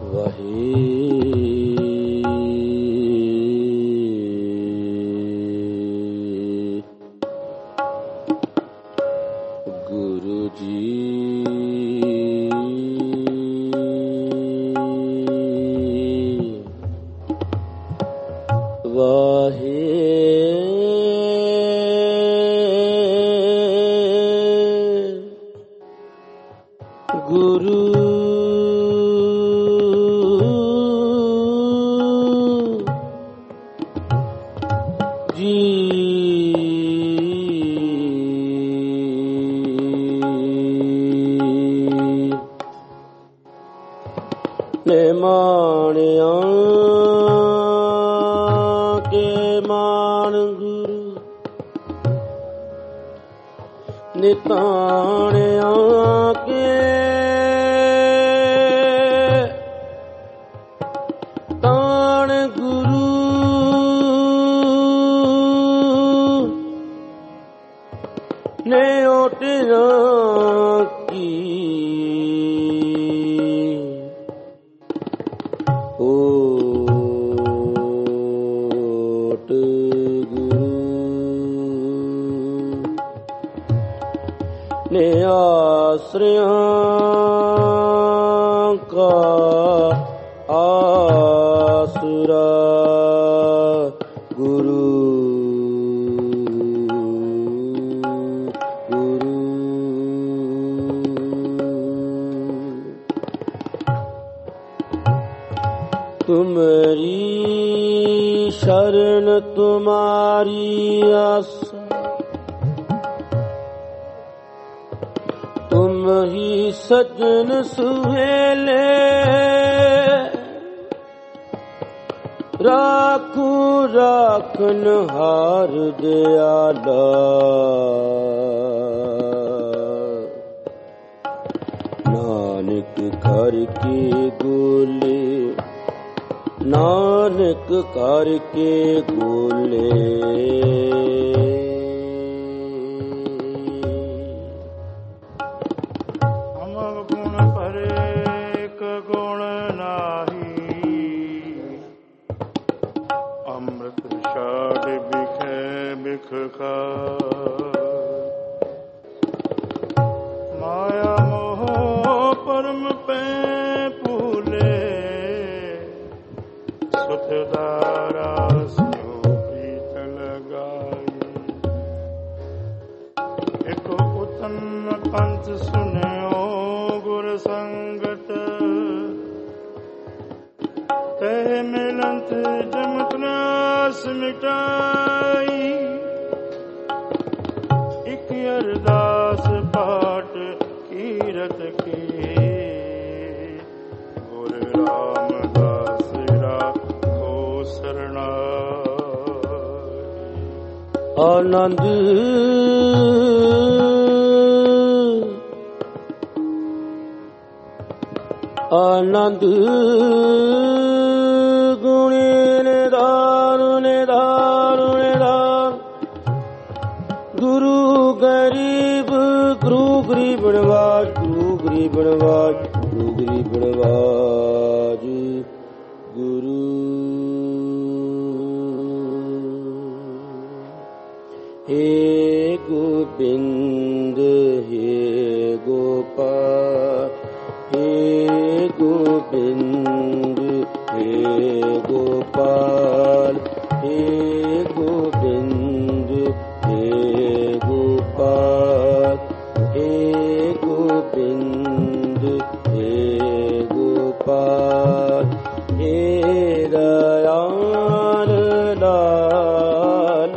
आनंद आनंद गुणे निधान निधान निधान गुरु गरीब नवाज गुरु गरीब नवाज गुरु गरीब नवाज गुरु हे गोविंद हे गोपाल हे गोविंद हे गोपाल हे गोविंद हे गोपाल हे गोविंद हे गोपाल हे दयाल लाल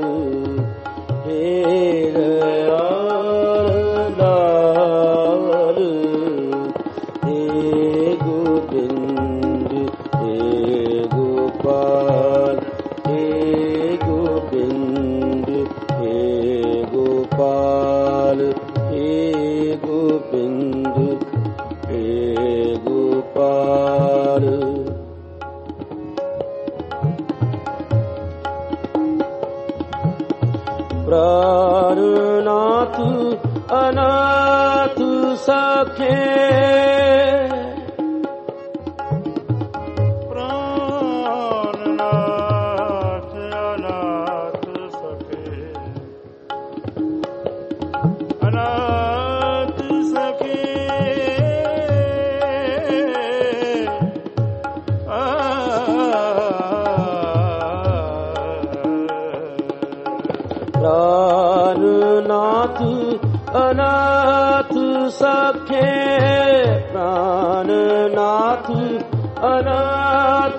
प्राणनाथ अनाथ सखे सखे प्राणनाथ अनाथ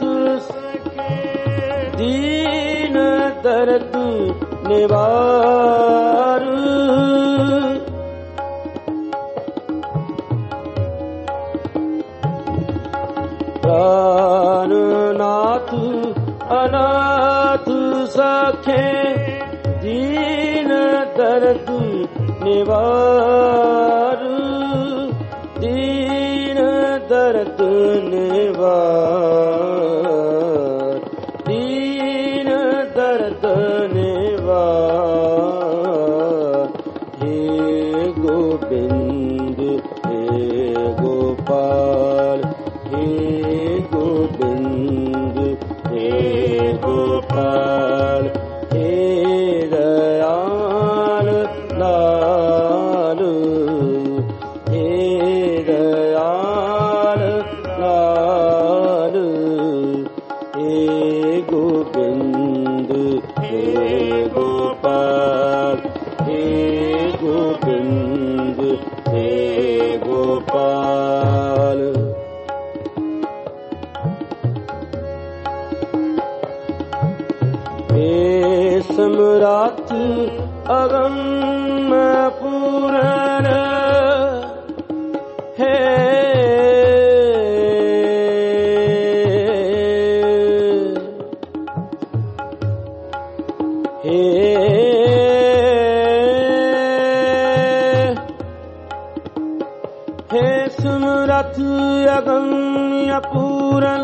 दीन दर्द निवार प्राणनाथ अनाथ सखे दीन दर्द निवार दीन दर्द निवार दीन दर्द निवार हे गोविंद हे गोपाल हे गोविंद हे गोपाल हे दयाल लाल हे दयाल लाल हे गोविंद हे गोपाल हे गोविंद हे गोपाल हे सम्राट अगम पूरण हे हे सम्राट अगम्य पूरण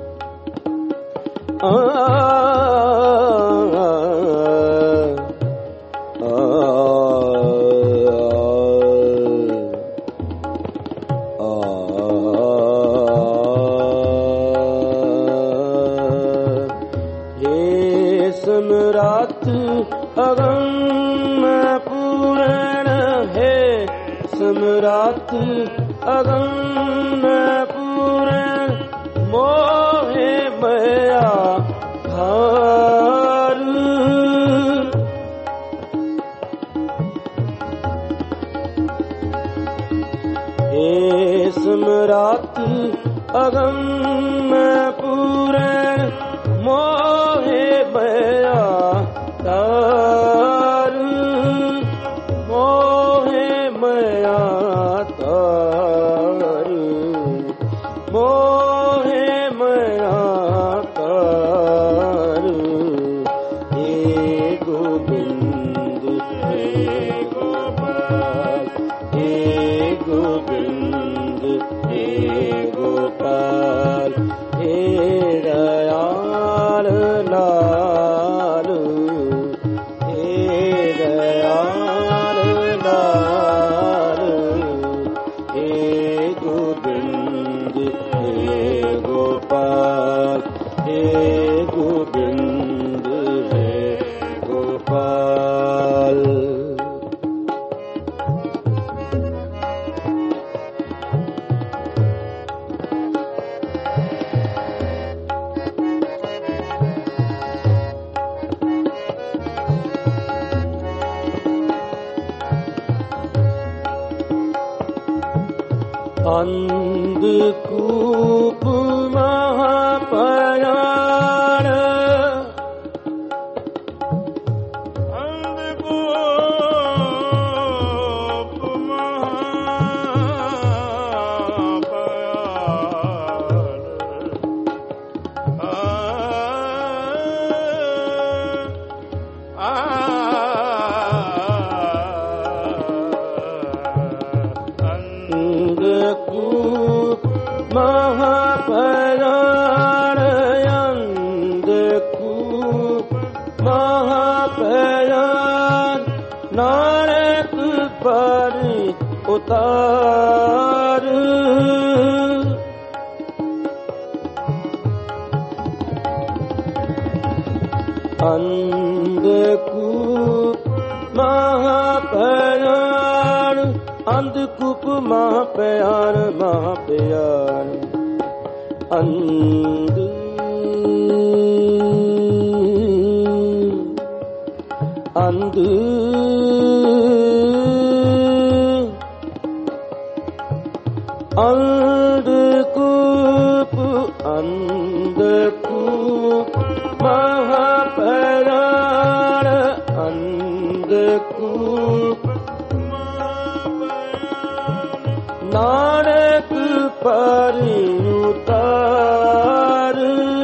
सम्राट अगम्य पूरण है सम्राट अगम्य पूरण मोहे मया धार हे सम्राट अगम्य पूरण मोहे मया तार मोहे मया तार मोहे मया तार हे गोविंद हे गोपाल हे गोविंद हे गोपाल हे दयाल लाल हे दयाल लाल हे गोविंद हे गोपाल हे गोविंद हे गोपाल अंधकूप महाप्रयाण अंधकूप महाप्रयाण अंधकूप महाप्रयाण नारक पर उतार अंधकूप महाप्रयाण अंधकूप महाप्रयाण महाप्रयाण अंध अंध ਅੰਧਕੂਪ ਮਹਾਪਰਾਣ ਅੰਧਕੂਪ ਨਾਨਕ ਪਰਿ ਉਤਾਰ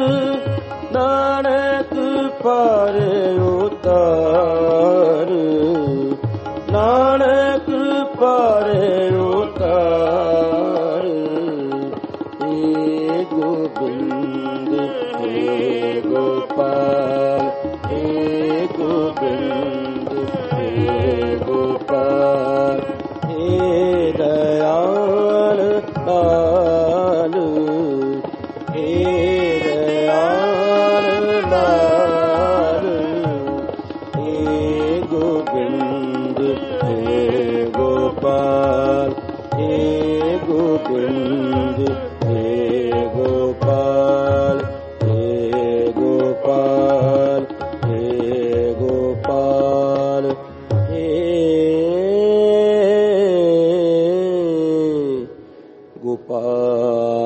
ਨਾਨਕ ਪਰਿ ਉਤਾਰ ਨਾਨਕ ਪਰਿ ਉਤਾਰ ਏ ਗੋਬਿੰਦ ਏ ਗੋਪਾਲ ਏ ਗੋਬਿੰਦ ਏ ਗੋਪਾਲ ਏ ਦਇਆਲ ਲਾਲ ਏ ਦਇਆਲ ਲਾਲ ਏ ਗੋਬਿੰਦ ਏ ਗੋਪਾਲ ਏ ਗੋਬਿੰਦ ਏ ਗੋਪਾਲ ਏ ਗੋਪਾਲ ਏ ਗੋਪਾਲ ਗੋਪਾਲ।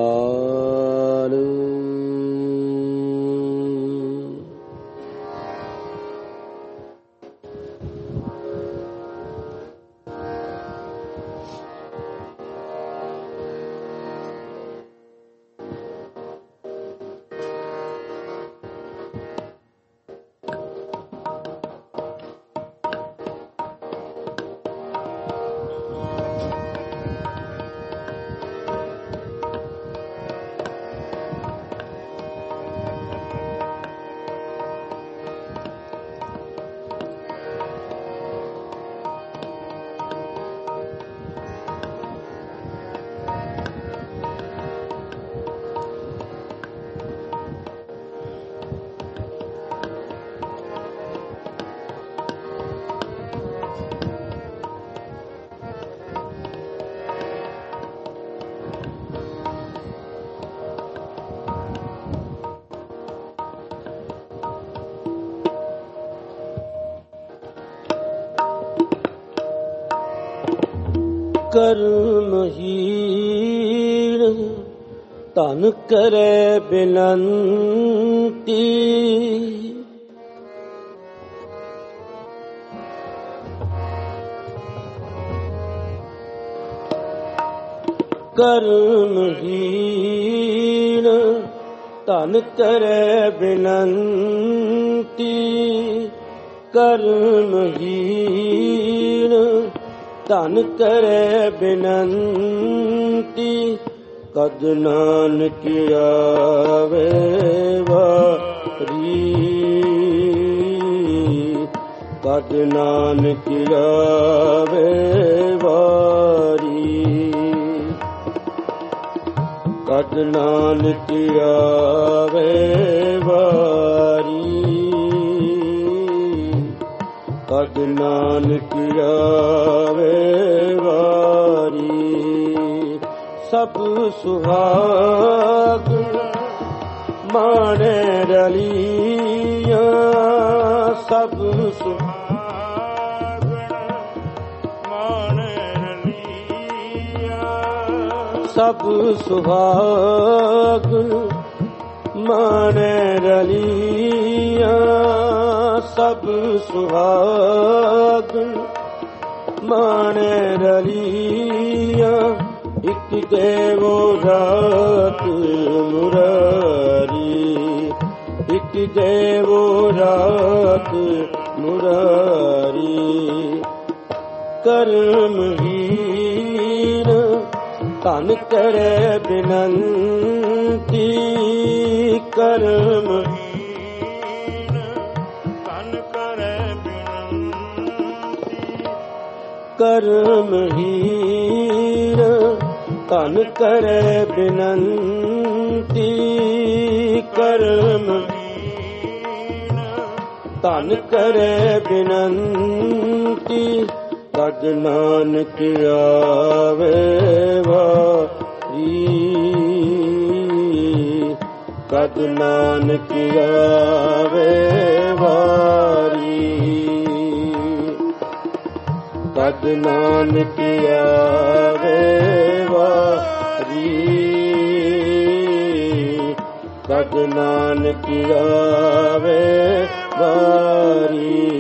ਕਰਮਹੀਣ ਧਨ ਕਰੈ ਬਿਨੰਤੀ ਕਰਮਹੀਣ ਧਨ ਕਰੈ ਬਿਨੰਤੀ ਕਰਮਹੀਣ ਧਨ ਕਰੈ ਬਿਨੰਤੀ ਕਦ ਨਾਨਕ ਆਵੇ ਵਾਰੀ ਕਦ ਨਾਨਕ ਆਵੇ ਵਾਰੀ ਕਦ ਨਾਨਕ ਆਵੇ ਵਾਰੀ ਕਦ ਨਾਨਕ ਆਵੇ ਵਾਰੀ ਸਭ ਸੁਹਾਗ ਮਾਣੇ ਰਲੀਆਂ ਸਭ ਸੁਹਾਗ ਮਾਣੇ ਰਲੀਆਂ ਸਭ ਸੁਹਾਗ ਮਾਣੇ ਰਲੀਆਂ ਸਭ ਸੁਹਾਗ ਮਾਣੇ ਰਲੀਆਂ ਇਕ ਦੇਵੋ ਰਾਤ ਮੁਰਾਰੀ ਇਕ ਦੇਵੋ ਰਾਤ ਮੁਰਾਰੀ ਕਰਮਹੀਣ ਧਨ ਕਰੈ ਬਿਨੰਤੀ ਕਰਮਹੀਣ ਧਨ ਕਰੈ ਬਿਨੰਤੀ ਕਰਮਹੀਣ ਧਨ ਕਰੈ ਬਿਨੰਤੀ ਕਰਮਹੀਣ ਧਨ ਕਰੈ ਬਿਨੰਤੀ ਕਦ ਨਾਨਕ ਆਵੇ ਵਾਰੀ ਕਦ ਨਾਨਕ ਆਵੇ ਵਾਰੀ ਕਦ ਨਾਨਕ ਆਵੇ ਵਾਰੀ ਕਦ ਨਾਨਕ ਆਵੇ ਵਾਰੀ।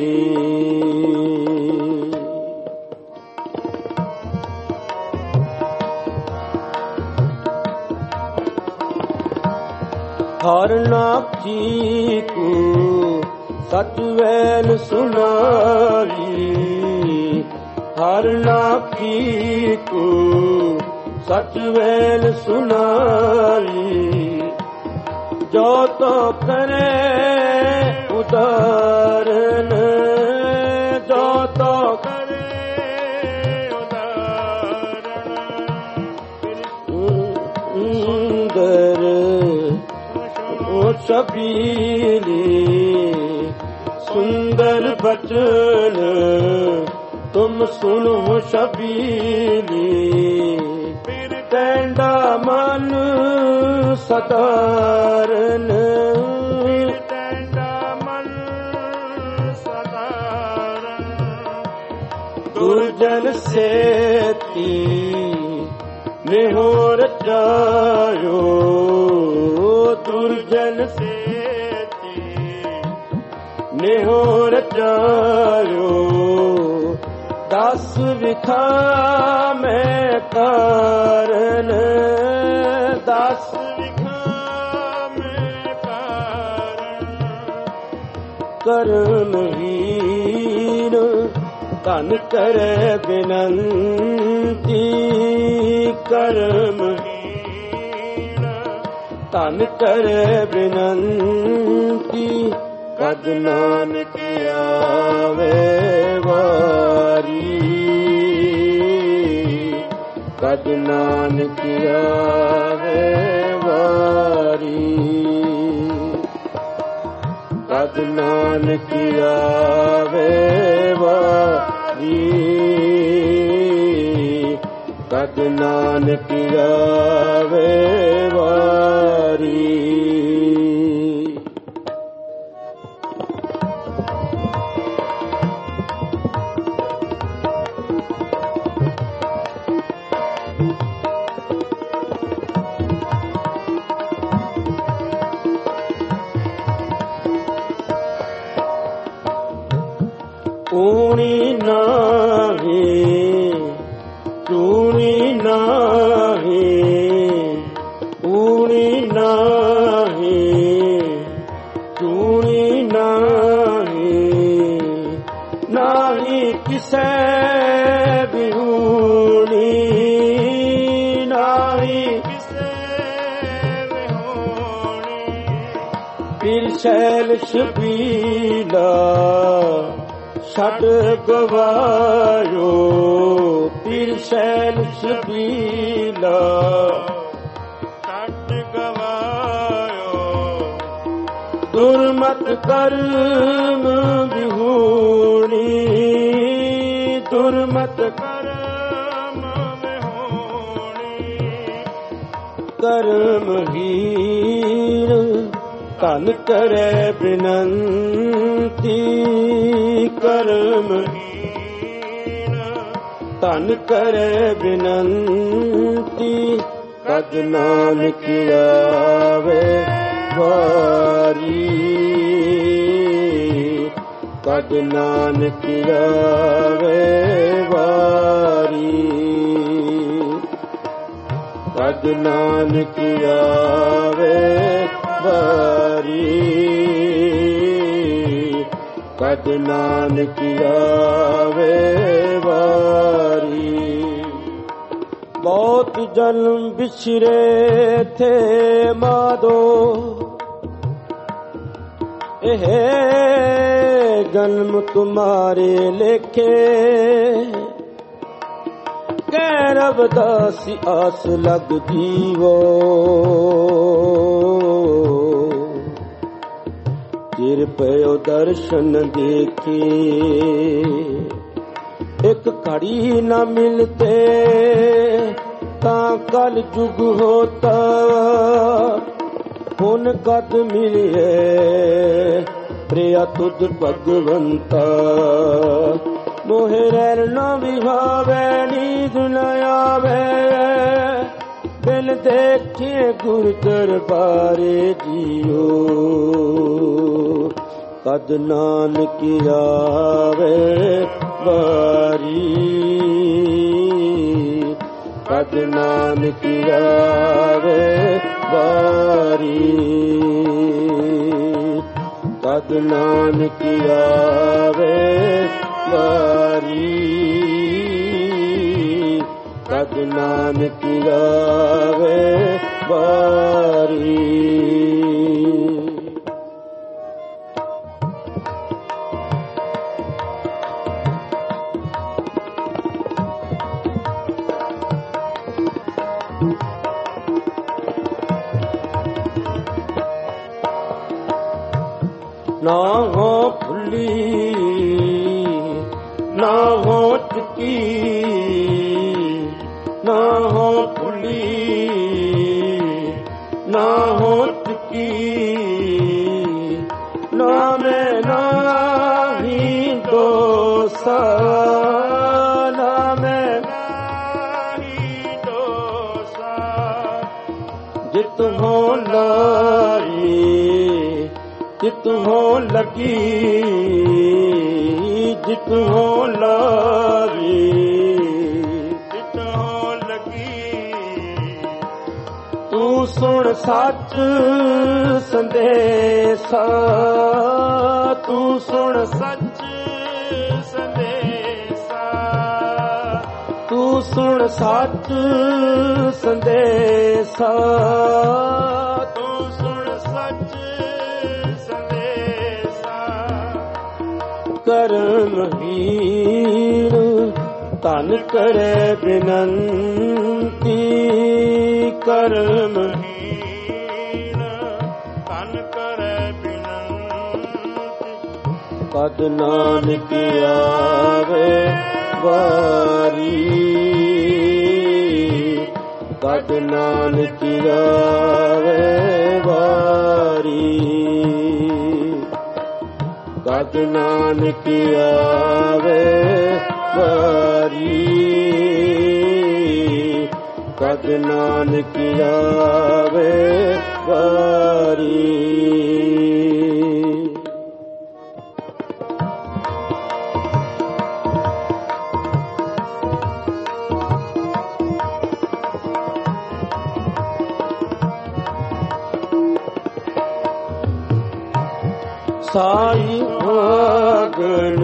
ਹਰ ਨਾਖੀ ਕੂ ਸਚ ਵੈਲ ਸੁਨਾਈ, ਹਰ ਨਾਖੀ ਕੂ ਸਚ ਵੈਲ ਸੁਨਾਈ। ਜੋ ਤੋ ਕਰੇ ਉਦਾਰਨ, ਜੋ ਤੋ ਕਰੇ ਉਦਾਰਨ। ਸੁੰਦਰ ਛਬੀਲੀ ਸੁੰਦਰ ਬਚਨ ਤੁਮ ਸੁਨੋ ਛਬੀਲੀ। ਟੈਂਡਾ ਮਨ ਸਤਾਰਨ, ਟੈਂਡਾ ਮਨ ਸਤਾਰਨ। ਦੁਰਜਨ ਸੇਤੀ ਨਿਹੋਰ ਜਾਇਓ, ਦੁਰਜਨ ਸੇਤੀ ਨਿਹੋਰ ਜਾਇਓ। ਦਸ ਵਿਖਾ ਮੈਂ ਕਾਰਨ, ਦਸ ਵਿਖਾ ਮੈਂ ਕਾਰਨ। ਕਰਮਹੀਨ ਧਨ ਕਰੈ ਬਿਨੰਤੀ, ਕਰਮਹੀਨ ਧਨ ਕਰੈ ਬਿਨੰਤੀ। ਕਦ ਨਾਨਕ ਆਵੇ ਵਾਰੀ, ਕਦ ਨਾਨਕ ਆਵੇ ਵਾਰੀ। ਕਦ ਨਾਨਕ ਆਵੇ ਵਾਰੀ, ਕਦ ਨਾਨਕ ਆਵੇ ਵਾਰੀ। ਊਣੀ ਨਾਹੀ ਚੂਣੀ ਨਾਹੀ, ਊਣੀ ਨਾਹੀ ਚੂਣੀ ਨਾਹੀ। ਨਾਹੀ ਕਿਸੈ ਬਿਹੂਣੀ, ਨਾਹੀ ਕਿਸੈ ਬਿਹੂਣੀ। ਫਿਰ ਸ਼ੈਲ ਛਬੀਲਾ ਛੱਡ ਗਵਾਇਓ, ਫਿਰ ਸ਼ੈਲ ਛਬੀਲਾ ਛੱਡ ਗਵਾਇਓ। ਦੁਰਮਤ ਕਰਮ ਵਿਹੂਣੀ, ਦੁਰਮਤ ਕਰਮ ਵਿਹੂਣੀ। ਕਰਮਹੀਨ ਧਨ ਕਰੈ ਬਿਨੰਤੀ, ਕਰਮਹੀਨ ਧਨ ਕਰੈ ਬਿਨੰਤੀ। ਕਦ ਨਾਨਕ ਆਵੇ ਵਾਰੀ, ਕਦ ਨਾਨਕ ਆਵੇ ਵਾਰੀ। ਕਦ ਨਾਨਕ ਆਵੇ ਵਾਰੀ, ਕਦ ਨਾਨਕ ਆਵੇ ਵਾਰੀ। ਬਹੁਤ ਜਨਮ ਵਿਛਰੇ ਥੇ ਮਾਧੋ, ਇਹ ਜਨਮ ਤੁਮਾਰੇ ਲੇਖੇ। ਕਹਿ ਰਵਿਦਾਸੀ ਆਸ ਲਗ ਜੀਵੋ, ਚਿਰ ਪਇਓ ਦਰਸ਼ਨ ਦੇਖੇ। ਇੱਕ ਘੜੀ ਨ ਮਿਲਤੇ ਤਾਂ ਕਲ ਜੁਗ ਹੋਤਾ। ਹੁਣ ਕਦ ਮਿਲਿਏ ਪ੍ਰਿਆ ਤੁਧ ਭਗਵੰਤਾ। ਮੋਹਿ ਰਹਿਣ ਨ ਵਿਭਾਵੈ ਨੀਂਦ ਨ ਆਵੇ। ਬਿਨ ਦਿਲ ਦੇਖੇ ਗੁਰ ਦਰਬਾਰੇ ਜੀਓ, ਕਦ ਨਾਨਕ ਆਵੇ ਵਾਰੀ, ਕਦ ਨਾਨਕ ਆਵੇ ਵਾਰੀ, ਕਦ ਨਾਨਕ ਆਵੇ ਵਾਰੀ, ਕਦ ਨਾਨਕ ਆਵੇ ਵਾਰੀ। ਨਾ ਹੋ ਭੁੱਲੀ ਨਾ ਹੋ ਚੁੱਕੀ, ਨਾ ਹੋ ਭੁੱਲੀ ਨਾ ਹੋ ਚੁੱਕੀ, ਨਾ ਮੈਂ ਨਾਹੀ ਦੋਸਾ, ਨਾ ਮੈਂ ਨਾਹੀ ਦੋਸਾ, ਜਿਤ ਹੋ ਲਾਈ ਜਿਤ ਹੋ ਲੱਗੀ, ਜਿਤ ਹੋ ਲਾਗੀ, ਜਿਤ ਹੋ ਲੱਗੀ, ਤੂੰ ਸੁਣ ਸੱਚ ਸੰਦੇਸਾ, ਤੂੰ ਸੁਣ ਸੱਚ ਸੰਦੇਸਾ, ਤੂੰ ਸੁਣ ਸੱਚ ਸੰਦੇਸਾ, ਤੂੰ ਸੁਣ ਸੱਚ ਕਰਮਹੀਣ ਧਨ ਕਰੇ ਬਿਨੰਤੀ, ਕਰਮਹੀਣ ਧਨ ਕਰੇ ਬਿਨੰਤੀ, ਕਦ ਨਾਨਕ ਆਵੇ ਵਾਰੀ, ਕਦ ਨਾਨਕ ਆਵੇ ਵਾਰੀ, ਕਦ ਨਾਨਕ ਆਵੇ ਵਾਰੀ, ਕਦ ਨਾਨਕ ਆਵੇ ਵਾਰੀ। ਸਾਈ ਭਾਗਨ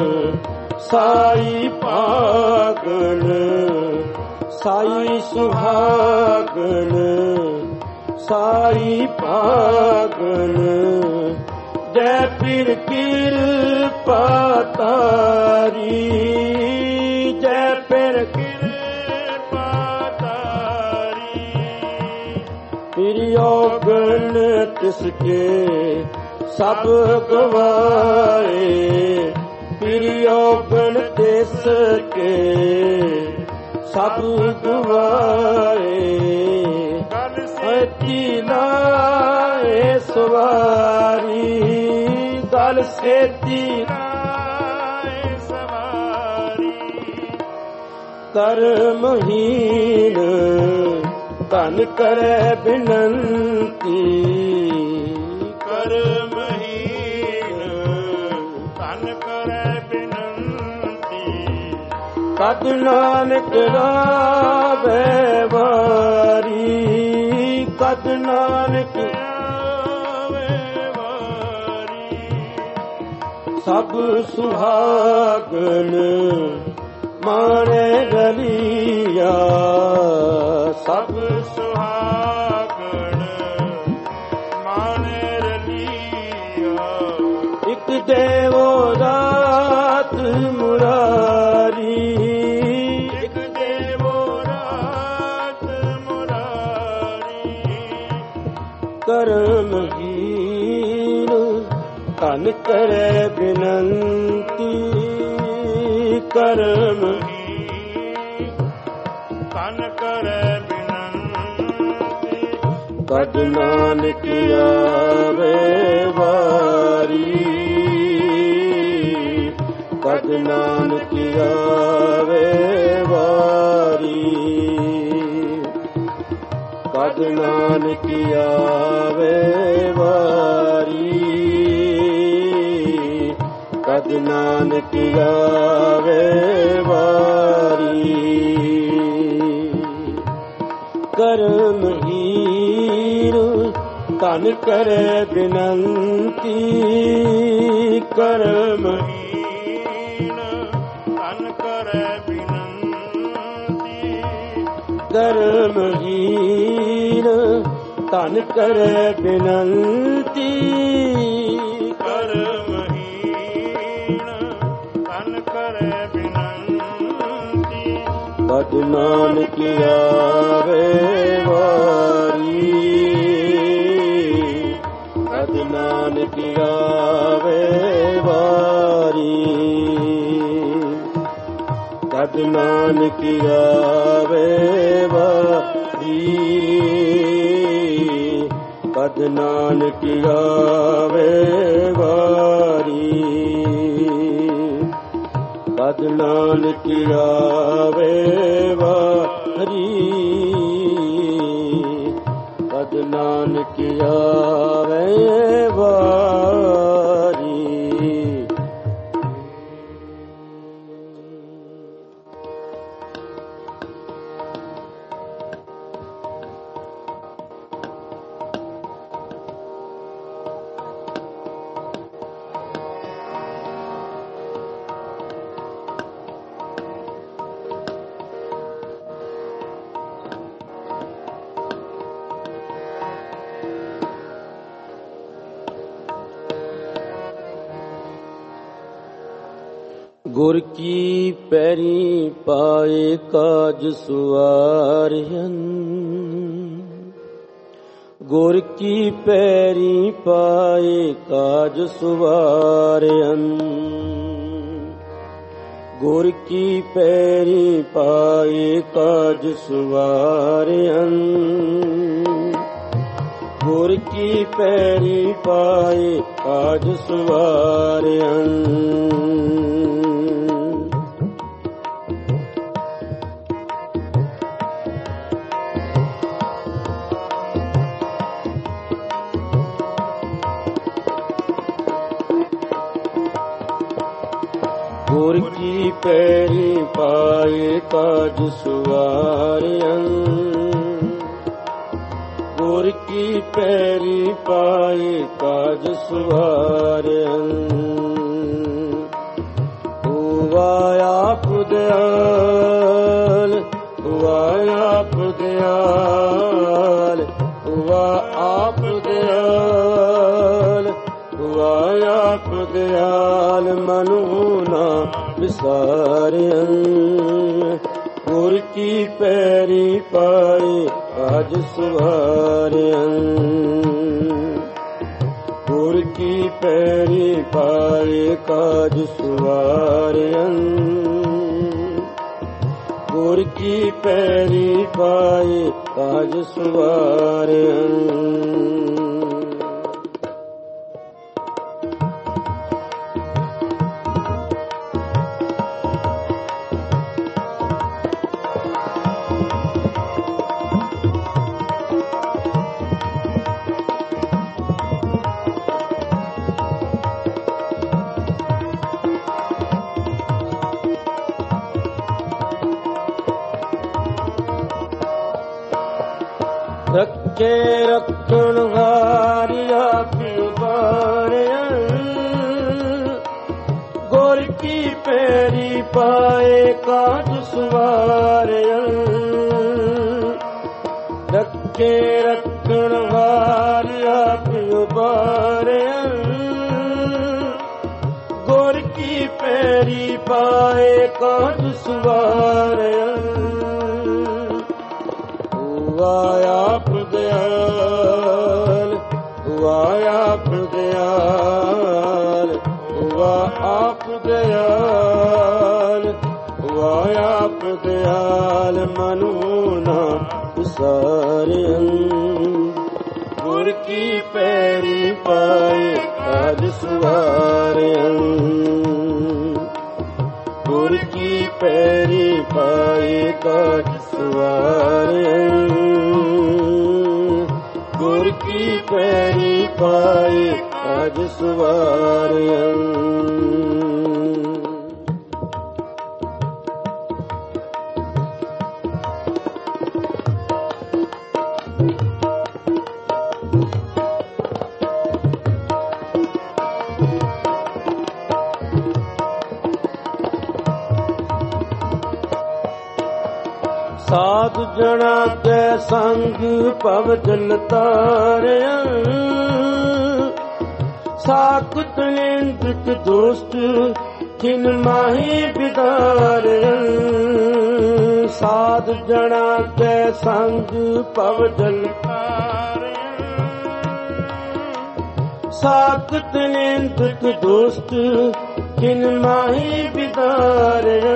ਸਾਈ ਭਾਗਨ, ਸਾਈ ਸੁਹਾਗਨ ਸਾਈ ਭਾਗਨ, ਜੈ ਪੀਰ ਕਿਰਪਾ ਤਾਰੀ, ਜੈ ਪੀਰ ਕਿਰਪਾ ਤਾਰੀ, ਪ੍ਰਿਯੋਗਨ ਤਿਸਕੇ ਸਭ ਗਵਾਏ, ਪ੍ਰਿਯੋਗਨ ਤਿਸ ਕੇ ਸਭ ਗਵਾਏ, ਗਲ ਸੇਤੀ ਲਾਏ ਸਵਾਰੀ, ਗਲ ਸੇਤੀ ਲਾਏ ਸਵਾਰੀ, ਕਰਮਹੀਣ ਧਨ ਕਰੇ ਬਿਨੰਤੀ, ਕਰਮਹੀਣ ਧਨ ਕਰੇ ਬਿਨੰਤੀ, ਕਦ ਨਾਨਕ ਆਵੇ ਵਾਰੀ, ਕਦ ਨਾਨਕ ਆਵੇ ਵਾਰੀ, ਸਭ ਸੁਹਾਗਨ ਮਾਣੇ ਰਲੀਆ, ਸਭ ਸੁਹਾਗਨ ਮਾਣੇ ਰਲੀਆ, ਇਕ ਦੇਵੋ ਰਾਤ ਮੁਰਾਰੀ, ਇਕ ਦੇਵੋ ਰਾਤ ਮੁਰਾਰੀ, ਕਰਮਹੀਣ ਧਨ ਕਰੇ ਬਿਨੰਤੀ, ਕਰਮਹੀਣ ਧਨ ਕਰੇ ਬਿਨੰਤੀ, ਕਦ ਨਾਨਕ ਆਵੇ ਵਾਰੀ, ਕਦ ਨਾਨਕ ਆਵੇ ਵਾਰੀ, ਕਦ ਨਾਨਕ ਆਵੇ ਵਾਰੀ, ਕਦ ਨਾਨਕ ਆਵੇ ਵਾਰੀ। ਕਰਮਹੀਨ ਤਨ ਕਰੈ ਬਿਨੰਤੀ, ਕਰਮਹੀਨ ਤਨ ਕਰੈ ਬਿਨੰਤੀ, ਕਰਮਹੀਨ ਤਨ ਕਰੈ ਬਿਨੰਤੀ, ਕਰਮਹੀਨ ਤਨ ਕਰੈ ਬਿਨੰਤੀ। ਕਦ ਨਾਨਕ ਆਵੇ ਵਾਰੀ, ਕਦ ਨਾਨਕ ਆਵੇ ਵਾਰੀ, ਕਦ ਨਾਨਕ ਆਵੇ ਵਾਰੀ, ਕਦ ਨਾਨਕ ਆਵੇ ਵਾਰੀ, ਕਦ ਨਾਨਕ ਆਵੇ ਵਾਰੀ, ਕਦ ਨਾਨਕ ਆਵੇ ਵਾਰੀ। ਗੁਰ ਕੀ ਪੈਰੀ ਪਾਏ ਕਾਜ ਸੁਆਰਿਅਨ, ਗੁਰ ਕੀ ਪੈਰੀ ਪਾਏ ਕਾਜ ਸੁਆਰਿਅਨ, ਗੁਰ ਕੀ ਪੈਰੀ ਪਾਏ ਕਾਜ ਸੁਆਰਿਅਨ, ਗੁਰ ਕੀ ਪੈਰੀ ਪਾਏ ਕਾਜ ਸੁਆਰਿਅਨ। ਗੁਰ ਕੀ ਪੈਰੀ ਪਾਏ ਕਾਜ ਸੁਆਰਿਅਨ, ਗੁਰ ਕੀ ਪੈਰੀ ਪਾਏ ਕਾਜ ਸੁਆਰਿਅਨ। ਹੁਆ ਆਪ ਦਿਆਲ, ਹੁਆ ਆਪ ਦਿਆਲ, ਹੁਆ ਆਪ ਦਿਆਲ, ਹੁਆ ਆਪ ਦਿਆਲ, ਮਨੁ ਨਾ ਵਿਸਾਰਿਅਨ। ਗੁਰ ਕੀ ਪੈਰੀ ਪਾਏ ਕਾਜ ਸੁਆਰਿਅਨ, ਗੁਰ ਕੀ ਪੈਰੀ ਪਾਏ ਕਾਜ ਸੁਆਰਿਅਨ, ਗੁਰ ਕੀ ਪੈਰੀ ਪਾਏ ਕਾਜ ਸੁਆਰਿਅਨ। ਰੱਖੇ ਰੱਖਣ ਹਾਰਿ ਆਪਿ ਉਬਾਰਿਅਨ, ਗੁਰ ਕੀ ਪੈਰੀ ਪਾਏ ਕਾਜ ਸੁਆਰਿਅਨ। ਰੱਖੇ ਰੱਖਣ ਹਾਰਿ ਆਪਿ ਉਬਾਰਿਅਨ, ਗੁਰ ਕੀ ਪੈਰੀ ਪਾਏ ਕਾਜ ਸੁਆਰਿਅਨ। ਹੁਆ ਆਪ ਦਿਆਲ, ਹੁਆ ਆਪ ਦਿਆਲ, ਹੁਆ ਆਪ ਦਿਆਲ, ਹੁਆ ਆਪ ਦਿਆਲ, ਮਨੁ ਨਾ ਵਿਸਾਰਿਅਨ। ਗੁਰ ਕੀ ਪੈਰੀ ਪਾਏ ਕਾਜ ਸੁਆਰਿਅਨ, ਗੁਰ ਕੀ ਪੈਰੀ ਪਾਏ ਕਾਜ ਸੁਆਰਿਅਨ। ਗੁਰ ਕੀ ਪੈਰੀ ਪਾਏ ਕਾਜ ਸਵਾਰਿਆ। ਸਾਧ ਜਣਾ ਕੈ ਸੰਗ ਭਵ ਜਲ ਤਾਰਿਆ। ਸਾਖਤ ਨਿੰਦਕ ਦੋਸਤ ਕਿਨ ਮਾਹੀ ਬਿਦਾਰਿਆ। ਸਾਧ ਜਣਾ ਕੈ ਸੰਗ ਭਵ ਜਲ ਤਾਰਿਆ। ਸਾਖਤ ਨਿੰਦਕ ਦੋਸਤ ਕਿਨ ਮਾਹੀ ਬਿਦਾਰਿਆ।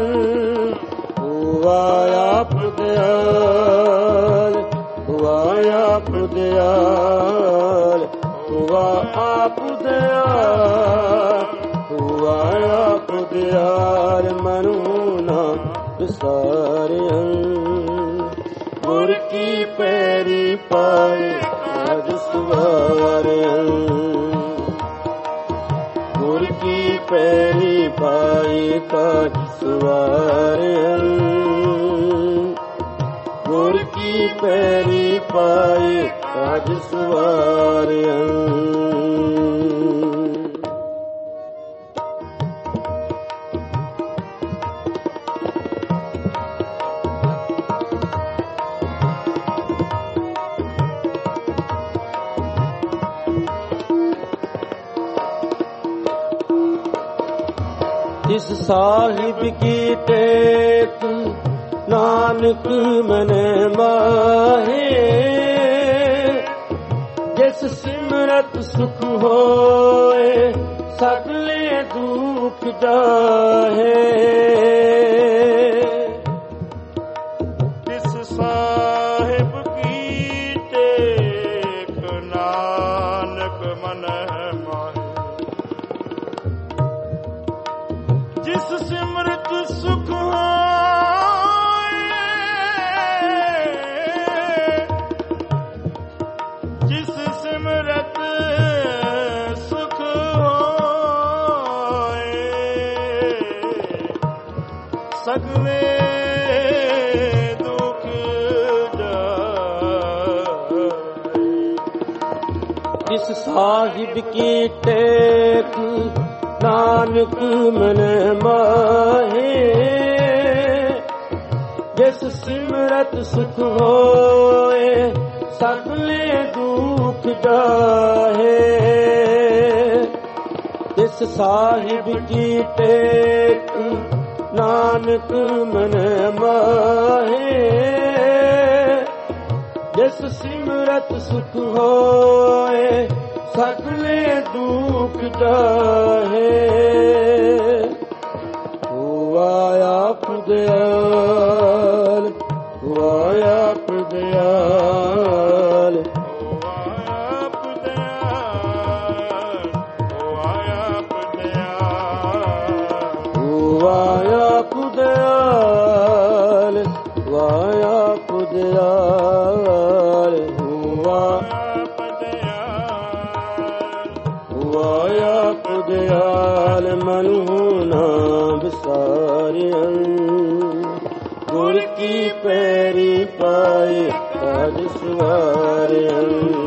ਆਪ ਦਿਆਲ, ਆਪ ਦਿਆਲ, ਆਪ ਦਿਆਲ, ਆਪ ਦਿਆਲ, ਮਨੁ ਨਾ ਵਿਸਾਰਿਆ। ਗੁਰ ਕੀ ਪੈਰੀ ਪਾਏ ਕਾਜ ਸਵਾਰਿਆ। ਗੁਰ ਕੀ ਪੈਰੀ ਪਾਏ ਕਾਜ ਸਵਾਰਿਆ। ਗੁਰ ਕੀ ਪੈਰੀ ਪਾਏ ਕਾਜ ਸਵਾਰਿਆ। ਜਿਸ ਸਾਹਿਬ ਕੀ ਟੇਕ ਨਾਨਕ ਮਨ ਮਾਹੇ। ਜਿਸ ਸਿਮਰਤ ਸੁਖ ਹੋਏ ਸਗਲੇ ਦੁਖ ਜਾਹੇ। ਜਿਸ ਸਾਹਿਬ ਕੀ ਟੇਕ ਨਾਨਕ ਮਨ ਮਾਹੇ। ਜਿਸ ਸਿਮਰਤ ਸੁਖ ਸਗਲੇ ਦੁਖ ਜਾਏ। ਜਿਸ ਸਾਹਿਬ ਕੀ ਟੇਕ ਨਾਨਕ ਮਨ ਮਾਹੇ। ਜਿਸ ਸਿਮਰਤ ਸੁਖ ਹੋਏ ਸਗਲੇ ਦੁਖ ਜਾਹੇ। ਜਿਸ ਸਾਹਿਬ ਕੀ ਟੇਕ ਨਾਨਕ ਮਨ ਮਾਹੇ। ਜਿਸ ਸਿਮਰਤ ਸੁਖ ਹੋਏ ਸਗਲੇ ਦੁਖ ਜਾਹੇ। ਆਪ ਦਿਆਲ, ਆਪ ਦਿਆਲ, ਆਪ ਦਿਆਲ, ਆਪ ਦਿਆਲ, ਆਪ ਦਿਆਲ, ਆਪ ਦਿਆਲ, ਆਪ ਦਿਆਲ, ਮਨੁ ਨਾ ਵਿਸਾਰਿਆ। ਗੁਰ ਕੀ ਪੈਰੀ ਪਾਏ ਕਾਜ ਸਵਾਰਿਆ।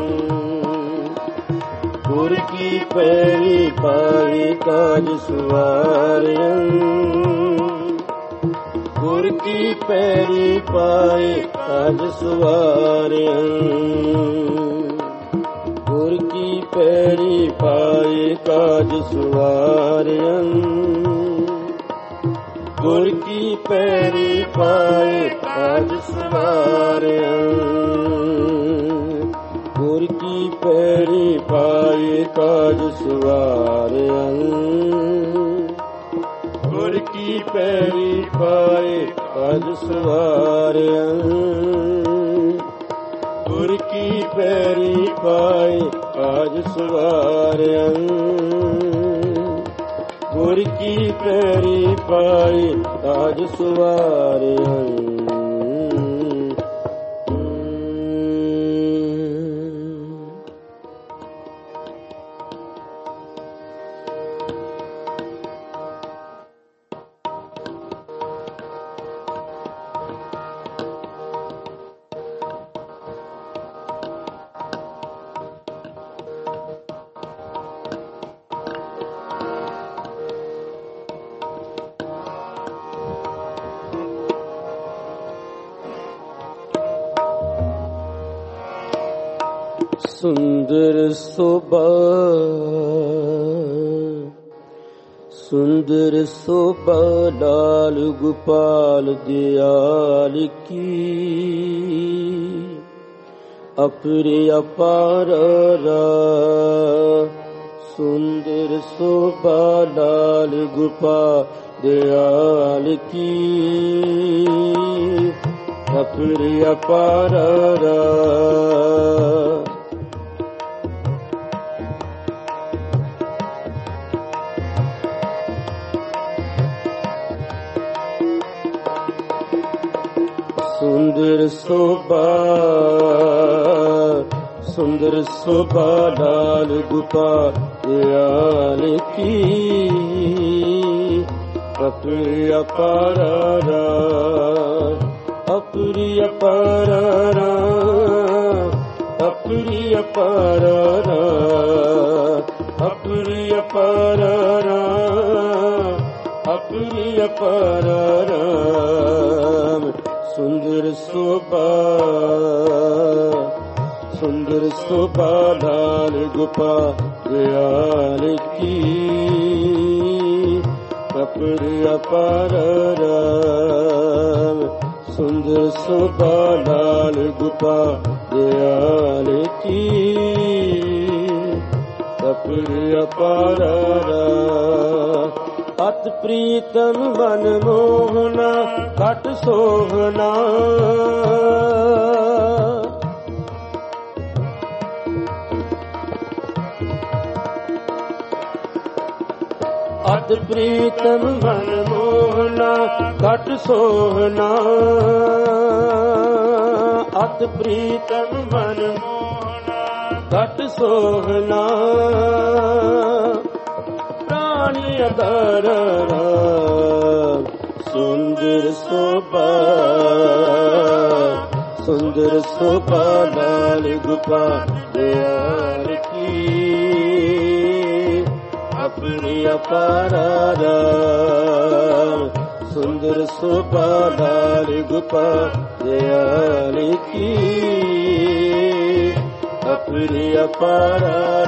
ਗੁਰ ਕੀ ਪੈਰੀ ਪਾਏ ਕਾਜ ਸਵਾਰਿਆ। ਗੁਰ ਕੀ ਪੈਰੀ ਪਾਏ ਕਾਜ ਸਵਾਰਿਆ। ਗੁਰ ਕੀ ਪੈਰੀ ਪਾਏ ਕਾਜ ਸਵਾਰਿਆ। ਗੁਰ ਕੀ ਪੈਰੀ ਪਾਏ ਕਾਜ ਸਵਾਰਿਆ। ਗੁਰ ਕੀ ਪੈਰੀ ਪਾਏ ਕਾਜ ਸਵਾਰਿਆ। ਗੁਰ ਕੀ ਪੈਰੀ ਪਾਏ ਕਾਜ ਸਵਾਰਿਆ। ਗੁਰ ਕੀ ਪੈਰੀ ਪਾਏ ਕਾਜ ਸਵਾਰਿਆ। ਗੁਰ ਕੀ ਪੈਰੀ ਪਾਏ ਕਾਜ ਸਵਾਰਿਆ। ਸੁੰਦਰ ਸੋਭਾ ਸੁੰਦਰ ਸੋਭਾ ਲਾਲ ਗੋਪਾਲ ਦਿਆਲ ਕੀ ਅਪਰੇ ਅਪਾਰ ਸੁੰਦਰ ਸੋਭਾ ਲਾਲ ਗੋਪਾਲ ਦਿਆਲ ਕੀ ਅਪਰੇ ਅਪਾਰ ਸੁੰਦਰ ਸੋਭਾ ਲਾਲ ਗੋਪਾਲ ਦਿਆਲ ਕੀ ਅਪਰੇ ਅਪਾਰ ਅਪਰੀ ਅਪਾਰ ਅਪਰੀ ਅਪਾਰ ਅਪਰੀ ਅਪਾਰ ਅਪਰੀ ਅਪਾਰ ਸੁੰਦਰ ਸੋਭਾ ਲਾਲ ਗੋਪਾਲ ਦਿਆਲ ਕੀ ਅਪਰੇ ਅਪਾਰ ਸੁੰਦਰ ਸੋਭਾ ਲਾਲ ਗੋਪਾਲ ਦਿਆਲ ਕੀ ਅਪਰੇ ਅਪਾਰ ਅਤ ਪ੍ਰੀਤਮ ਮਨ ਮੋਹਨਾ ਘਟ ਸੋਹਨਾ ਅਤ ਪ੍ਰੀਤਮ ਮਨ ਮੋਹਨਾ ਘਟ ਸੋਹਨਾ ਅਤ ਪ੍ਰੀਤਮ ਮਨ ਮੋਹਨਾ ਘਟ ਸੋਹਨਾ ਪ੍ਰਾਣੀ ਅਦਰ ਸੁੰਦਰ ਸੋਭਾ ਲਾਲ ਗੋਪਾਲ ਦਿਆਲ ਕੀ ਅਪਰੇ ਅਪਾਰ ਸੁੰਦਰ ਸੋਭਾ ਲਾਲ ਗੋਪਾਲ ਦਿਆਲ ਕੀ ਅਪਰੇ ਅਪਾਰ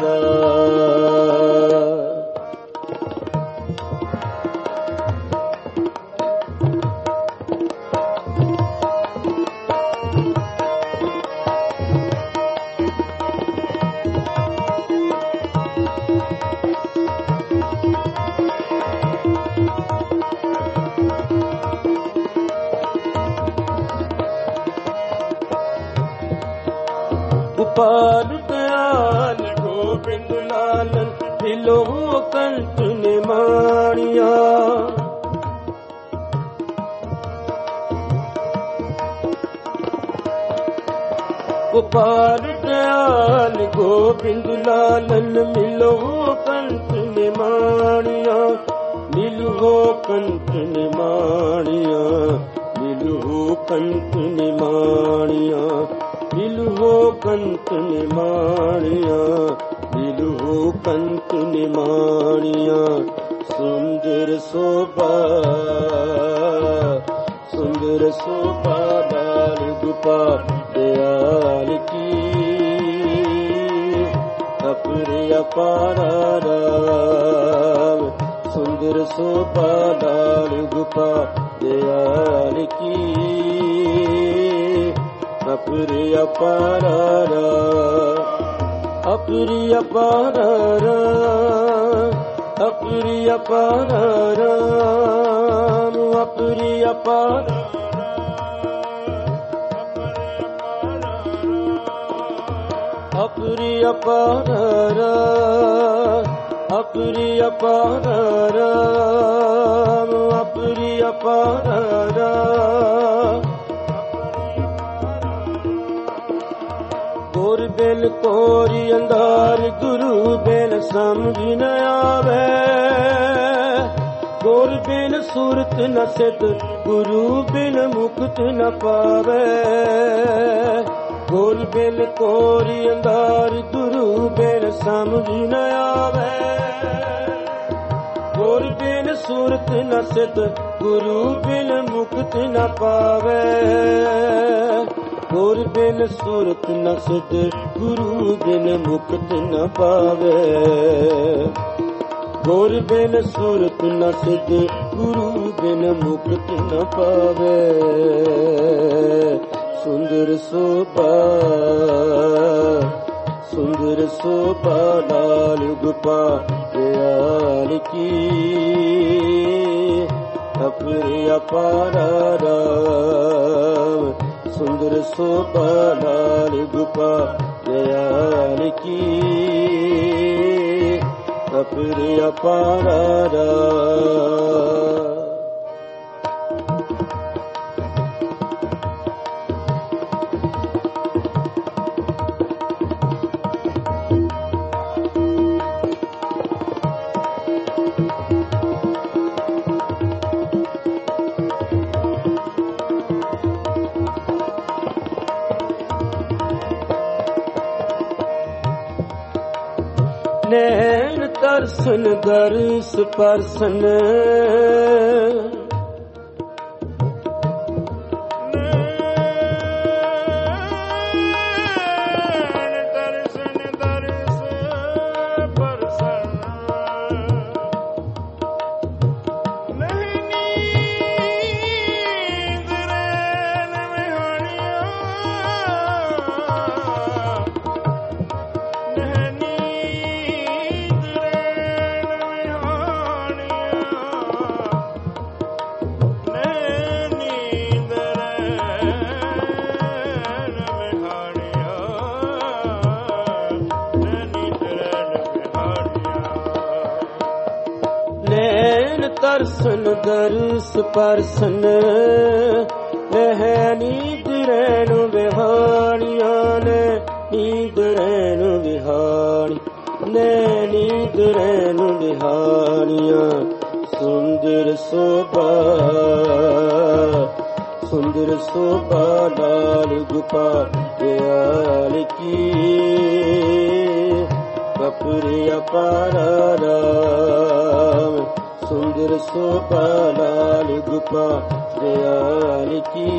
ਗੋਪਾਲ ਦਿਆਲ ਗੋਬਿੰਦ ਲਾਲਨ ਦਿਲੋਂ ਕੰਠ ਨਿਮਾਣਿਆ ਗੋਪਾਲ ਦਿਆਲ ਗੋਬਿੰਦ ਲਾਲਨ ਮਿਲੋ ਕੰਠ ਨਿਮਾਣਿਆ ਮਿਲੋ ਕੰਠ ਨਿਮਾਣਿਆ ਮਿਲੋ ਕੰਠ ਨਿਮਾਣਿਆ ਮਿਲੋ ਕੰਠ ਨਿਮਾਣਿਆ ਮਿਲੋ ਕੰਠ ਨਿਮਾਣਿਆ ਸੁੰਦਰ ਸੋਭਾ ਲਾਲ ਗੋਪਾਲ ਦਿਆਲ ਕੀ ਅਪਰੇ ਅਪਾਰ ਸੁੰਦਰ ਸੋਭਾ ਲਾਲ ਗੋਪਾਲ ਦਿਆਲ ਕੀ ਅਪਰੇ ਅਪਾਰ ਅਪਰੀ ਅਪਾਰ ਅਪਰੀ ਅਪਾਰ ਅਪਰੀ ਅਪਾਰ ਅਪਰੀ ਅਪਾਰ ਅਪਰੀ ਅਪਾਰ ਅਪਰੀ ਅਪਾਰ ਗੁਰ ਬਿਨ ਕੋਰੀ ਅੰਧਾਰ ਗੁਰੂ ਬਿਨ ਸਮਝ ਨ ਆਵੇ ਗੁਰ ਬਿਨ ਸੁਰਤ ਨ ਸਿਧ ਗੁਰੂ ਬਿਨ ਮੁਕਤ ਨ ਪਾਵੇ ਗੁਰ ਬਿਨ ਕੋਰੀ ਅੰਧਾਰ ਗੁਰੂ ਬਿਨ ਸਮਝ ਨ ਆਵੇ ਗੁਰ ਬਿਨ ਸੁਰਤ ਨ ਸਿਧ ਗੁਰੂ ਬਿਨ ਮੁਕਤ ਨ ਪਾਵੇ ਗੁਰ ਬਿਨ ਸੁਰਤ ਨ ਸਿਧ, ਗੁਰੂ ਬਿਨ ਮੁਕਤ ਨ ਪਾਵੇ। ਗੁਰ ਬਿਨ ਸੁਰਤ ਨ ਸਿਧ, ਗੁਰੂ ਬਿਨ ਮੁਕਤ ਨ ਪਾਵੇ। ਸੁੰਦਰ ਸੋਭਾ ਸੁੰਦਰ ਸੋਭਾ ਲਾਲ ਗੋਪਾਲ ਕੀ, ਅਪਰੇ ਅਪਾਰਾ ਰਾਮ। ਸੁੰਦਰ ਸੋਭਾ ਲਾਲ ਗੋਪਾਲ ਕੀ, ਅਪਰੇ ਅਪਾਰਾ ਰਾਮ। ਨੈਣ ਤਰਸਨ ਦਰਸ ਪਰਸਨ, ਤਰਸਨ ਦਰਸ ਪਰਸਨ, ਇਹ ਨੀਂਦ ਰੈਣ ਵਿਹਾਣੀਆਂ ਨੇ, ਨੀਂਦ ਰੈਣ ਵਿਹਾਣੀ ਨੇ, ਨੀਂਦ ਰੈਣ ਵਿਹਾਣੀਆਂ। ਸੁੰਦਰ ਸੋਭਾ ਸੁੰਦਰ ਸੋਭਾ ਲਾਲ ਗੋਪਾਲ ਕੀ, ਅਪਰੇ ਅਪਾਰਾ ਰਾਮ। ਸੁੰਦਰ ਸੋਭਾ ਲਾਲ ਗੋਪਾਲ ਕੀ,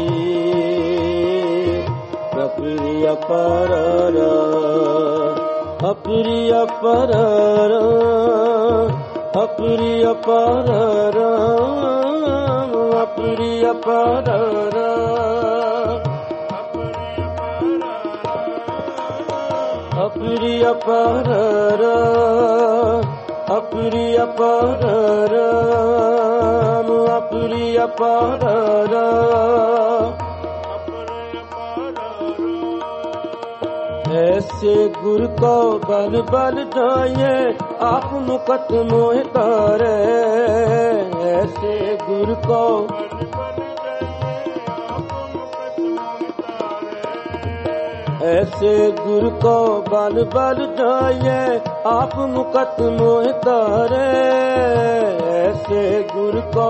ਅਪਰੇ ਅਪਾਰਾ ਰਾਮ। ਅਪਰੇ ਅਪਾਰਾ ਰਾਮ, ਅਪਰੇ ਅਪਾਰਾ ਰਾਮ, ਅਪਰੇ ਅਪਾਰਾ ਰਾਮ, ਅਪਰੇ ਅਪਾਰਾ ਰਾਮ, ਅਪਰੇ ਅਪਾਰਾ ਰਾਮ, ਅਪਰੇ ਅਪਾਰਾ ਰਾਮ। ऐसे गुर को बल बल जाए, आप मुकत मोह तारे। ऐसे गुर को ऐसे गुर को बल बल जाए, आप मुकत मोह तारे। ऐसे गुर को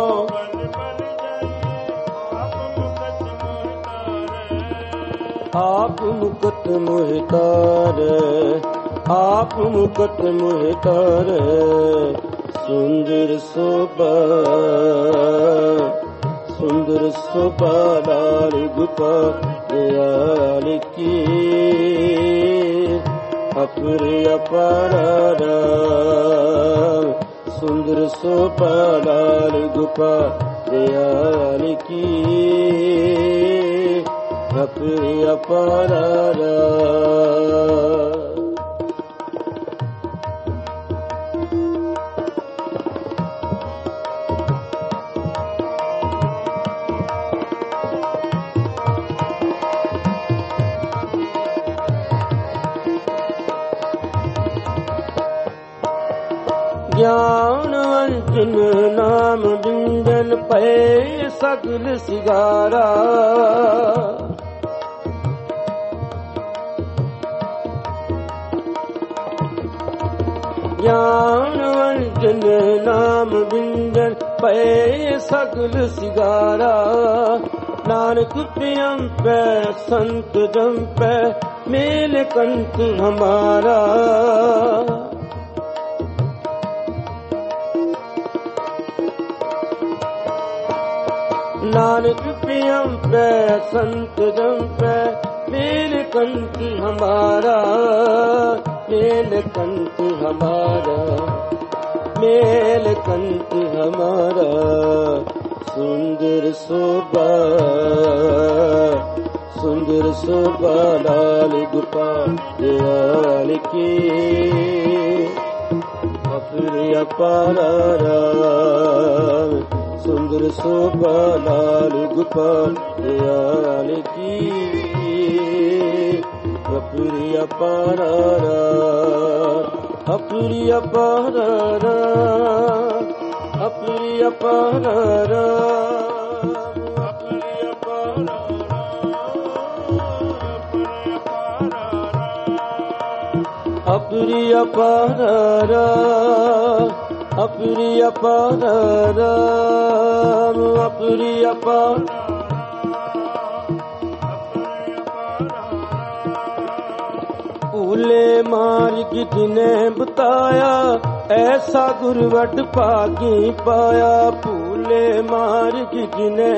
आप मुकत मोह तारे, आप मुकत मोह तारे। सुंदर शोभा सुंदर शोभा लाल गोपाल की, अपरे अपारा राम। सुंदर शोभा लाल गोपाल की, अपरे अपारा राम। ज्ञान अंजन नाम बिंदन पे सगल सिगारा। ज्ञान अंजन नाम बिंदन पे सगल सिगारा। नानक प्रियम पे संत जम पे मेल कंठ हमारा। नानक प्रियम पे संत जम पे नीलकंठ हमारा, नीलकंठ हमारा, नीलकंठ हमारा, सुंदर शोभा, सुंदर शोभा लाल गोपाल दयाल की, अप्रिय पारा राम, सुंदर शोभा लाल गोपाल दयाल की, अप्रिय पारा राम, अप्रिय पारा राम, अप्रिय पारा राम, अप्रिय पारा राम, अप्रिय पारा राम, अप्रिय पारा राम, अप्रिय पारा भूले मार्ग जिने बताया, ऐसा गुरवट भागी पाया, भूले मार्ग जिने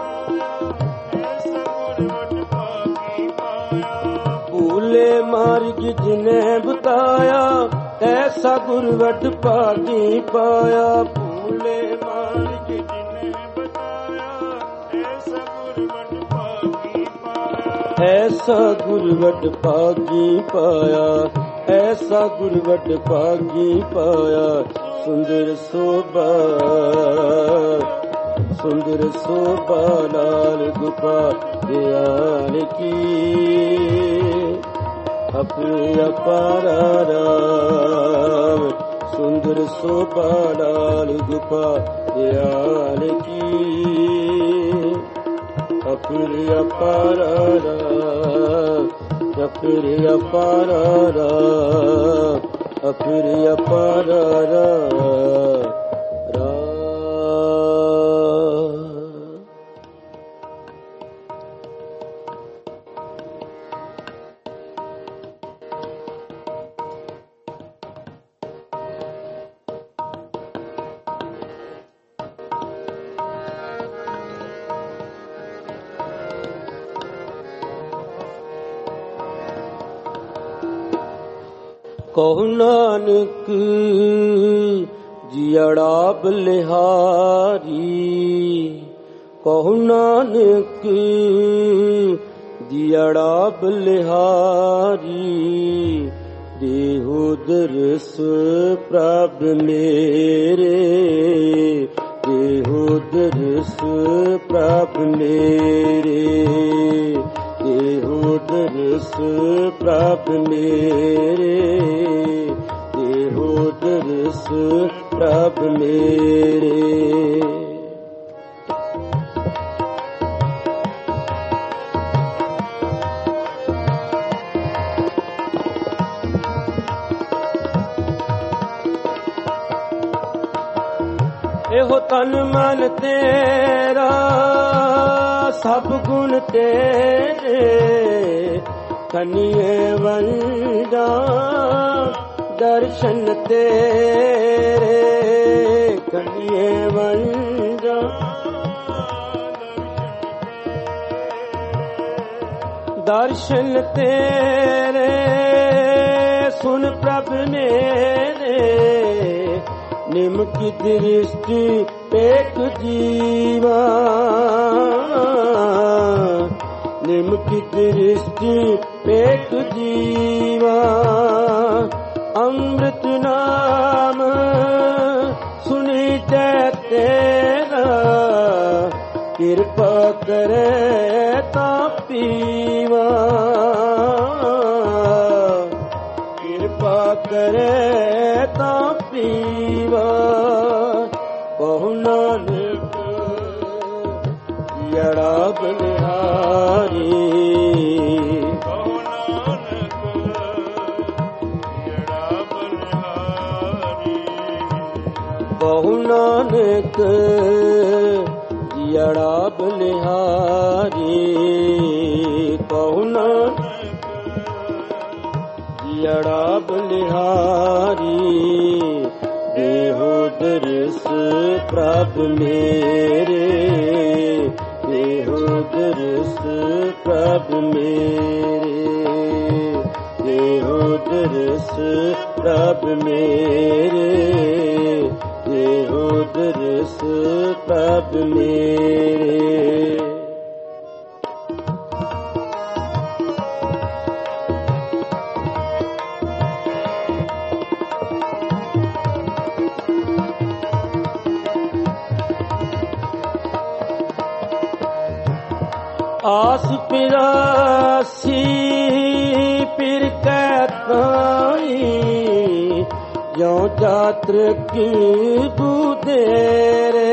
भूले मार्ग जिने बताया, ऐसा गुरवट भागी पाया, भूले मार्ग जिने बताया, ऐसा गुरवट भागी पाया, ऐसा गुरवट भागी पाया, ऐसा गुरवट भागी पाया, सुंदर शोभा, सुंदर शोभा लाल गोपाल दयाल की, अप्रिय पारा राम, सुंदर शोभा लाल गोपाल दयाल की, अप्रिय पारा राम, अप्रिय पारा राम, अप्रिय पारा राम। ਕਹੁ ਨਾਨਕ ਜਿਅੜਾ ਬਲਿਹਾਰੀ, ਕਹੁ ਨਾਨਕ ਜਿਅੜਾ ਬਲਿਹਾਰੀ, ਦੇਹੁ ਦਰਸ ਪ੍ਰਭ ਮੇਰੇ, ਦੇਹੁ ਦਰਸ ਪ੍ਰਭ ਮੇਰੇ, ਦੇਹੁ ਦਰਸ ਪ੍ਰਭ ਮੇਰੇ, ਦੇਹੁ ਦਰਸ ਪ੍ਰਭ ਮੇਰੇ। ਇਹੋ ਤਨ ਮਨ ਤੇਰਾ ਸਭ ਗੁਣ ਤੇਰੇ, ਕਨੀਏ ਵੰਡਾ ਦਰਸ਼ਨ ਤੇਰੇ, ਕਨੀਏ ਵੰਡਾ ਦਰਸ਼ਨ ਤੇਰੇ, ਸੁਨ ਪ੍ਰਭ ਮੇਰੇ, ਨਿਮਕ ਦ੍ਰਿਸ਼ਟੀ ਏਕ ਜੀਵਾ, ਨਿਮਕ ਦ੍ਰਿਸ਼ਟੀ ਏਕ ਜੀਵਾ, ਅੰਮ੍ਰਿਤ ਨਾਮ ਸੁਣੀ ਜੈ ਤੇਰਾ, ਕਿਰਪਾ ਕਰੇ ਤਾਂ ਪੀਵਾ, ਕਿਰਪਾ ਕਰੇ ਤਾਂ ਪੀਵਾ। ਕਹੁ ਨਾਨਕ ਜਿਅੜਾ ਬਲਿਹਾਰੀ, ਕਹੁ ਨਾਨਕ ਜਿਅੜਾ ਬਲਿਹਾਰੀ, ਕਹੁ ਨਾਨਕ ਜਿਅੜਾ ਬਲਿਹਾਰੀ, ਕਹੁ ਨਾਨਕ ਜਿਅੜਾ ਬਲਿਹਾਰੀ, ਦੇਹੁ ਦਰਸ ਪ੍ਰਭ ਮੇਰੇ, ਦੇਹੁ ਦਰਸ ਪ੍ਰਭ ਮੇਰੇ, ਦੇਹੁ ਦਰਸ ਪ੍ਰਭ ਮੇਰੇ, ਦੇਹੁ ਦਰਸ ਪ੍ਰਭ ਮੇਰੇ। ਆਸ ਪਿਰਾਸੀ ਪਿਰ ਕੈ ਤਾਈ, ਜਿਉ ਜਾਤਰ ਕੀ ਬੁਧੇਰੇ,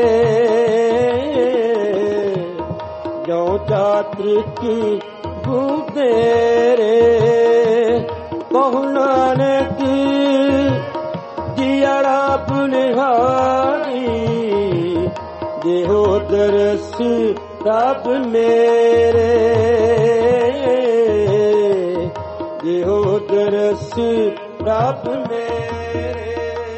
ਜਿਉ ਜਾਤਰ ਕੀ ਬੁਧੇਰੇ। ਕਹੁ ਨਾਨਕ ਜਿਅੜਾ ਬਲਿਹਾਰੀ, ਦੇਹੁ ਦਰਸ ਪ੍ਰਭ ਮੇਰੇ, ਦੇਹੁ ਦਰਸ ਪ੍ਰਭ ਮੇਰੇ।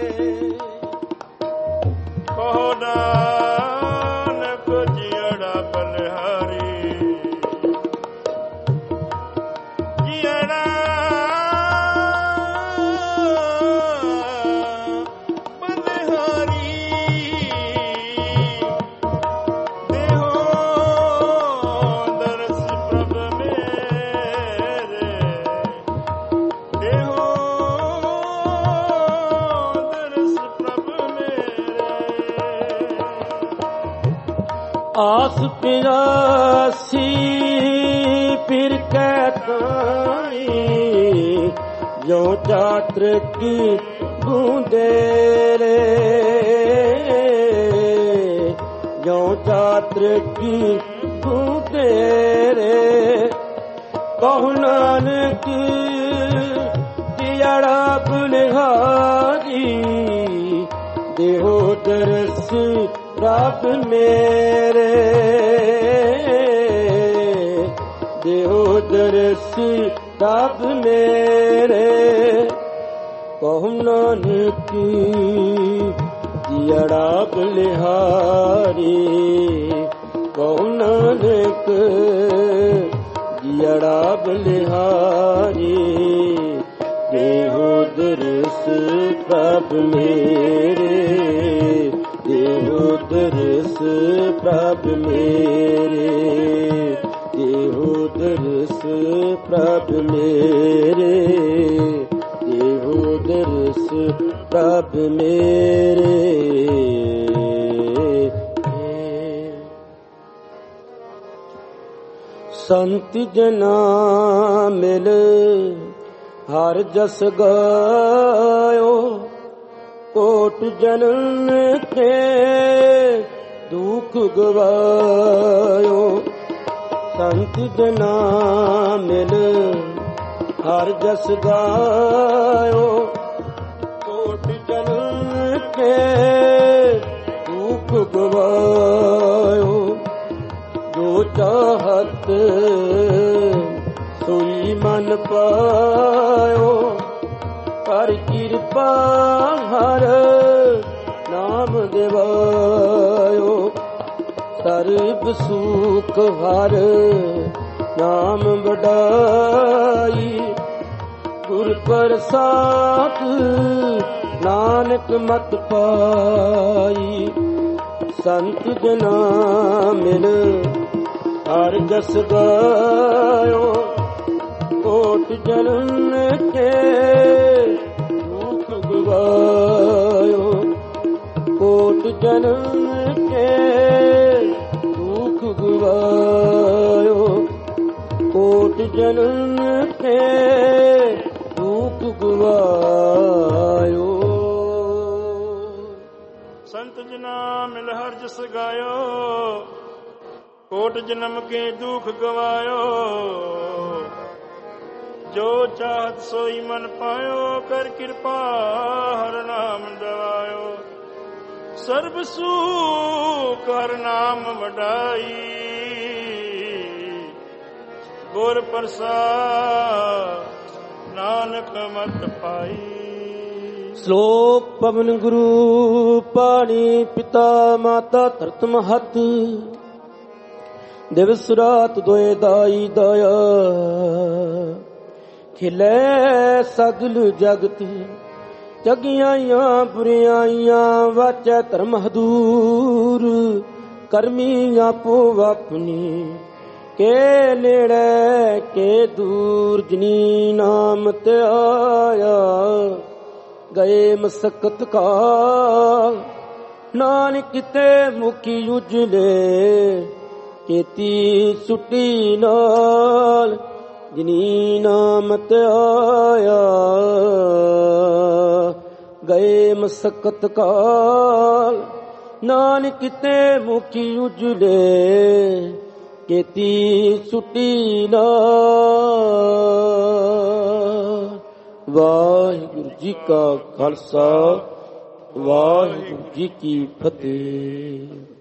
ਕਹੁ ਨਾਨਕ ਜਿਅੜਾ ਬਲਿਹਾਰੀ, ਜਿਅੜਾ ਆਸ ਪਿਰਾਸੀ ਪਿਰ ਕੈ ਤਾਈ, ਜਿਉ ਚਾਤਰ ਕੀ ਬੂੰਦੇਰੇ, ਜਿਉ ਚਾਤਰ ਕੀ ਬੂੰਦੇਰੇ। ਕਹੁ ਨਾਨਕ ਜਿਅੜਾ ਬਲਿਹਾਰੀ, ਦੇਹੁ ਦਰਸ ਪ੍ਰਭ ਮੇਰੇ, ਦੇਹੁ ਦਰਸ ਪ੍ਰਭ ਮੇਰੇ। ਕਹੁ ਨਾਨਕ ਜਿਅੜਾ ਬਲਿਹਾਰੀ, ਕਹੁ ਨਾਨਕ ਜਿਅੜਾ ਬਲਿਹਾਰੀ, ਦੇਹੁ ਦਰਸ ਪ੍ਰਭ ਮੇਰੇ, ਦੇਹੁ ਦਰਸ ਪ੍ਰਭ ਮੇਰੇ, ਦੇਹੁ ਦਰਸ ਪ੍ਰਭ ਮੇਰੇ, ਦੇਹੁ ਦਰਸ ਪ੍ਰਭ ਮੇਰੇ। ਸੰਤ ਜਨਾ ਮਿਲ ਹਰ ਜਸ ਗਾਇਓ, ਕੋਟ ਜਨਮ ਕੇ ਦੁਖ ਗਵਾਇਓ। ਸੰਤ ਜਨਾ ਮਿਲ ਹਰ ਜਸ ਗਾਇਓ, ਕੋਟ ਜਨਮ ਕੇ ਦੁਖ ਗਵਾਇਓ। ਜੋ ਚਾਹਤ ਸੋਈ ਮਨ ਪਾਇਓ, ਕਰ ਕਿਰਪਾ ਹਰ ਨਾਮ ਦਿਵਾਇਓ। ਸਰਬ ਸੁਖ ਹਰ ਨਾਮ ਵਡਾਈ, ਗੁਰ ਪ੍ਰਸਾਦ ਨਾਨਕ ਮਤ ਪਾਈ। ਸੰਤ ਜਨਾ ਮਿਲ ਹਰ ਜਸ ਗਾਇਓ, ਕੋਟ ਜਨਮ ਕੇ ਦੁਖ ਗਵਾਇਓ। ਕੋਟ ਜਨਮ ਕੇ ਦੁਖ ਗਵਾਇਓ, ਕੋਟ ਜਨਮ ਕੇ ਦੁਖ ਗਵਾਇਓ। ਸੰਤ ਜਨਾ ਮਿਲ ਹਰ ਜਸ ਗਾਇਓ, ਕੋਟ ਜਨਮ ਕੇ ਦੁਖ ਗਵਾਇਓ। ਜੋ ਚਾਹਤ ਸੋਈ ਮਨ ਪਾਇਓ, ਕਰ ਕਿਰਪਾ ਹਰ ਨਾਮ ਦਵਾਇਓ। ਸਰਬ ਸੁਖ ਹਰ ਨਾਮ ਵਡਾਈ, ਗੁਰ ਪ੍ਰਸਾਦ ਨਾਨਕ ਮਤ ਪਾਈ। ਸ਼ਲੋਕ ਪਵਨ ਗੁਰੂ ਪਾਣੀ ਪਿਤਾ ਮਾਤਾ ਧਰਤ ਮਹਤ, ਦਿਵਸ ਰਾਤ ਦੋਏ ਦਾਈ ਦਇਆ ਖਿਲੇ ਸਗਲ ਜਗਤ ਜਗਿਆਈਆਂ ਬੁਰਿਆਈਆਂ ਵਾਚੈ ਧਰਮ ਹਦੂਰ ਕਰਮੀ ਆਪੋ ਆਪਣੀ ਕੇ ਨੇੜੇ ਕੇ ਦੂਰ ਜਿਨੀ ਨਾਮ ਤੇ ਆਇਆ ਗਏ ਮਸਕਤ ਕਾ ਨਾਨਕ ਕਿਤੇ ਮੁਖੀ ਉਜਲੇ ਕੀਤੀ ਸੁੱਟੀ ਨਾਲ ਜਿਨੀ ਨਾਮ ਤੇ ਆਇਆ ਗਏ ਮਸਕਤ ਕਾਲ ਨਾਨਕ ਕਿਤੇ ਮੁਖੀ ਉਜਲੇ ਕੀਤੀ ਸੁੱਟੀ ਨਾਲ। ਵਾਹਿਗੁਰੂ ਜੀ ਕਾ ਖਾਲਸਾ ਵਾਹਿਗੁਰੂ ਜੀ ਕੀ ਫਤਿਹ।